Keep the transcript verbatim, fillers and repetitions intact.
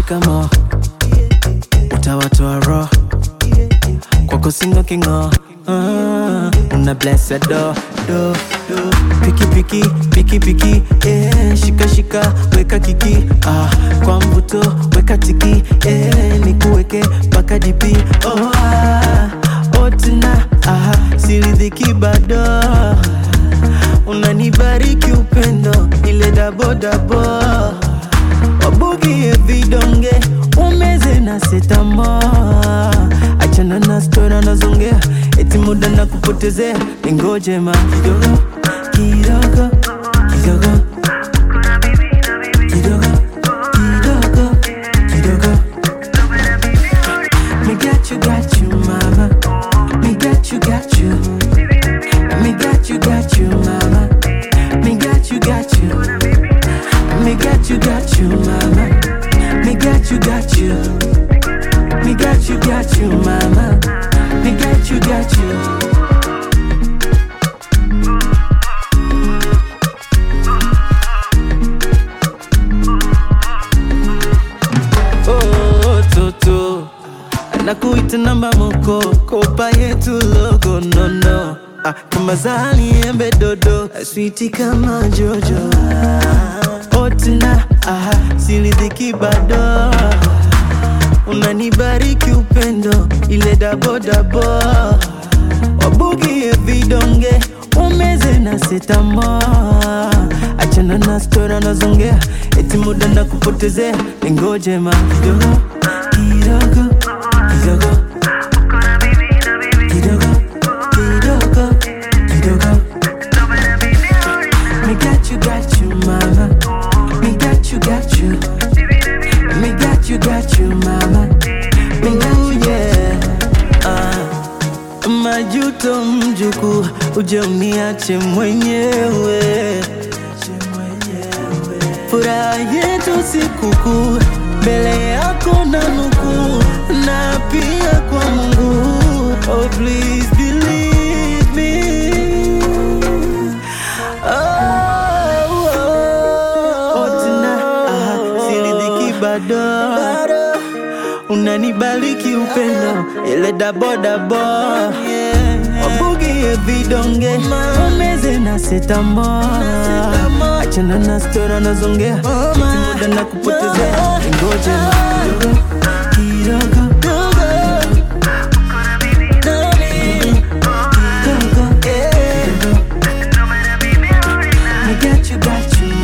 shikamo, utawatoa roho kwako singo kingo. Uh, una bless a do, do, do. Piki piki, piki piki, eh, shika shika, weka kiki, ah, kwa mvuto, weka tiki, eh, nikuweke paka dipi, oh ah, otina, ah, siridhiki bado, unanibariki upendo, ile dabo dabo, wabugie vidonge, umeze na setamo, achana na stora na zongea, eti muda na kupotezea, ningoje ma kidogo, kidogo, kidogo, kidogo, kidogo, kidogo. Me got you, got you, mama. Me got you, got you. Me got you, got you, mama. Me got you, got you. Me got you, got you, mama. Me got you, got you. Me got you, got you, mama. Me got you, got you. Oh, Toto, nakuita namba moko, kopa yetu logo, no no. Ah, kama zali embe dodo, sweetie kama Jojo. Otina, ah, siridhiki bado, unanibariki upendo, ile dabo dabo, wabugie vidonge, umeze na setamo, achana na stora na zongea, eti muda na kupotezea, ningoje ma kidogo, kidogo, kidogo, kidogo, kidogo, kidogo. Me got you, got you, mama. Me got you, got you. Me got you, got you, mama. Me got you, yeah. Ah, majuto mjuku, uje uniache mwenyewe. Furaha yetu sikukuu, mbele yako na nuku, na pia kwa Mungu. Oh please believe me. Oh, oh, oh tena, ah, siridhiki bado, unanibariki upendo, ile dabo dabo, wabugie vidonge, umeze na setamo, achana na stora na zongea, eti muda na kupotezea, ngoje kidogo, kidogo, me got you, got you.